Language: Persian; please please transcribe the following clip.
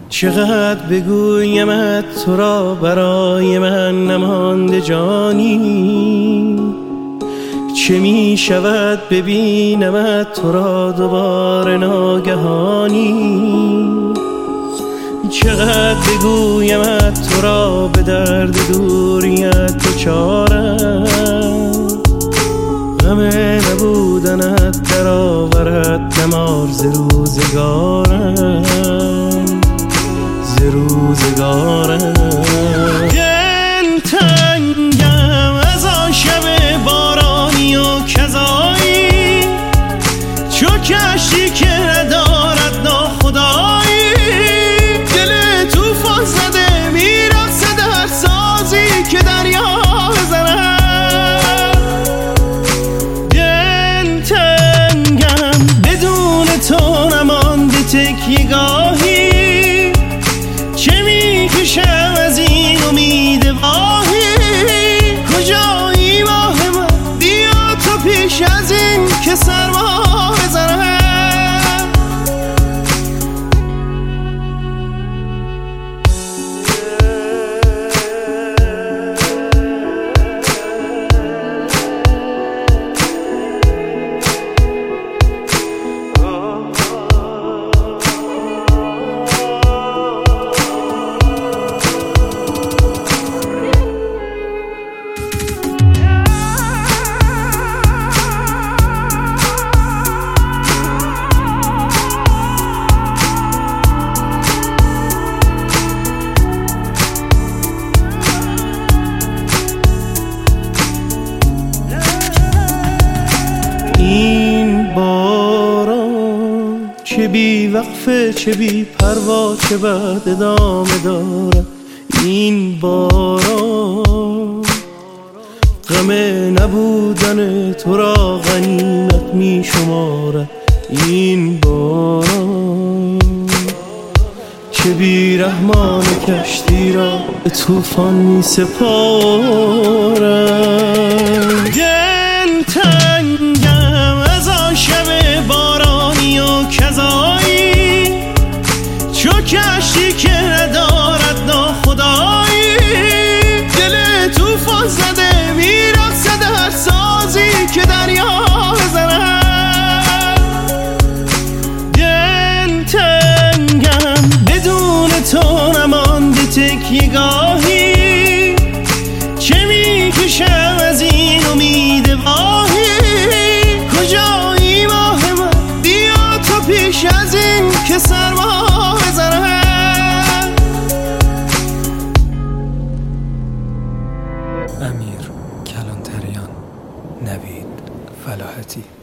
چقدر بگویمت تو را برای من نمانده جانی، چه می شود ببینمت تو را دوباره ناگهانی. چقدر بگویمت تو را به درد دوریت دچارم، غم نبودنت در آورد دمار ز روزگارم، ز روزگارم. دل تنگم از آن شب بارانی و کذایی، چو کشتی که ندارد ناخدایی. دل توفان زده میرقصد هر سازی که دریا بزند. دل تنگم بدون تو نمانده تکیه‌گاهی، چه میکشم از این امید واهی. کجایی ماه من بیا تو پیش از این که سرما بزند. این باران چه بی وقفه چه بی پروا چه بعد ادامه دارد. این باران غم نبودن تو را غنیمت می شمارد. این باران چه بی رحمان کشتی را به طوفان می سپارد. دل تنگم از آن شب بارانی و کذایی، چو کشتی که ندارد ناخدایی. دل توفان زده میرقصد هر سازی که دریا بزند. دل تنگم بدون تو نمانده تکیه‌گاهی، چه میکشم از این امید واهی. کجایی ماه من بیا تو پیش از این که سرما بزند. امیر کلانتریان، نوید فلاحتی.